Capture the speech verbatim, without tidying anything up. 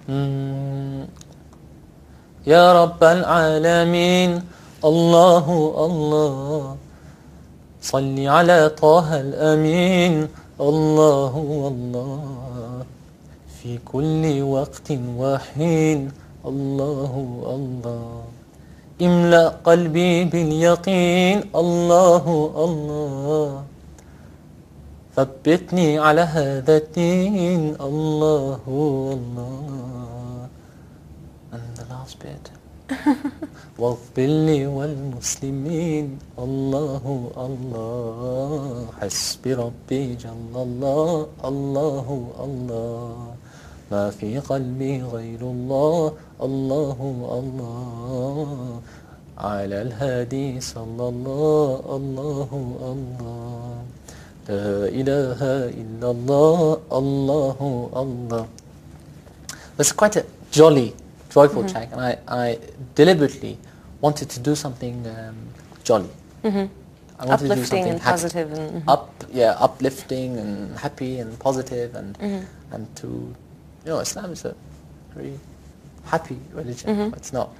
مم. يا رب العالمين الله الله صل على طه الأمين الله الله في كل وقت وحين الله الله املأ قلبي باليقين الله الله ثبتني على هذا الدين الله الله. And the last bit واغفر لي والمسلمين الله الله حسبي ربي جل الله الله الله ما في قلبي غير الله الله الله على الهادي صلى الله الله الله لا إله إلا الله الله الله. That's quite a jolly, joyful Mm-hmm. track, and I, I deliberately wanted to do something um, jolly. Mm-hmm. I wanted to do Uplifting something and happy. positive. And, mm-hmm. Up, yeah, uplifting and happy and positive, and Mm-hmm. and to, you know, Islam is a very happy religion. Mm-hmm. It's not